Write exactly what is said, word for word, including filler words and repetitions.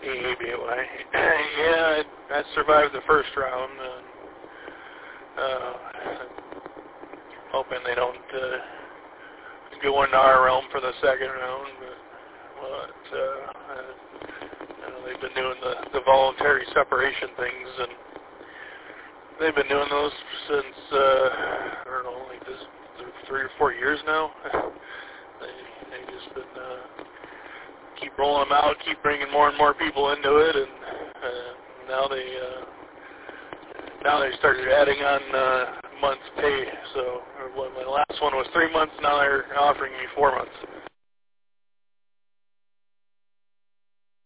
A A B Y. Yeah, I, I survived the first round. And, uh, hoping they don't uh, go into our realm for the second round. But, but uh, I, you know, they've been doing the, the voluntary separation things, and they've been doing those since uh, I don't know, like this three or four years now. they they just been uh, keep rolling them out, keep bringing more and more people into it, and uh, now they uh, now they started adding on uh, months pay. So or when my last one was three months, now they're offering me four months.